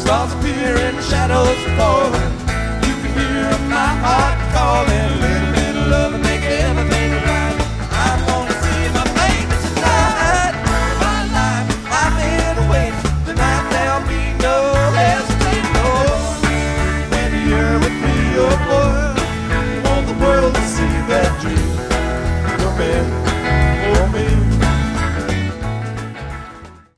Cause fear and shadows falling, you can hear my heart